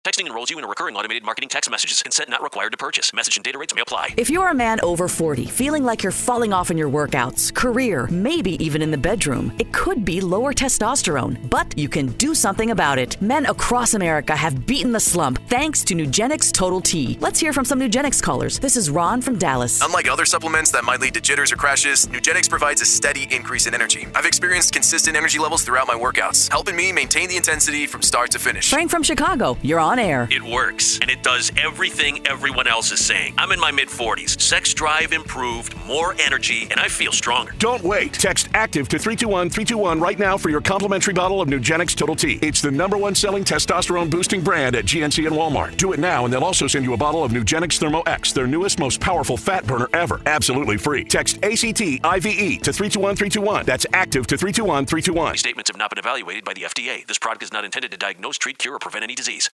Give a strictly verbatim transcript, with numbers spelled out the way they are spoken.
Texting enrolls you in a recurring automated marketing text messages. Consent not required to purchase. Message and data rates may apply. If you're a man over forty, feeling like you're falling off in your workouts, career, maybe even in the bedroom, it could be lower testosterone, but you can do something about it. Men across America have beaten the slump thanks to Nugenix Total T. Let's hear from some Nugenix callers. This is Ron from Dallas. Unlike other supplements that might lead to jitters or crashes, Nugenix provides a steady increase in energy. I've experienced consistent energy levels throughout my workouts, helping me maintain the intensity from start to finish. Frank from Chicago, you're on air. It works, and it does everything everyone else is saying. I'm in my mid-forties. Sex drive improved, more energy, and I feel stronger. Don't wait. Text ACTIVE to three two one three two one right now for your complimentary bottle of Nugenix Total T. It's the number one selling testosterone-boosting brand at G N C and Walmart. Do it now, and they'll also send you a bottle of Nugenix Thermo X, their newest, most powerful fat burner ever. Absolutely free. Text A C T I V E to three two one three two one. That's ACTIVE to three two one three two one. These statements have not been evaluated by the F D A. This product is not intended to diagnose, treat, cure, or prevent any disease.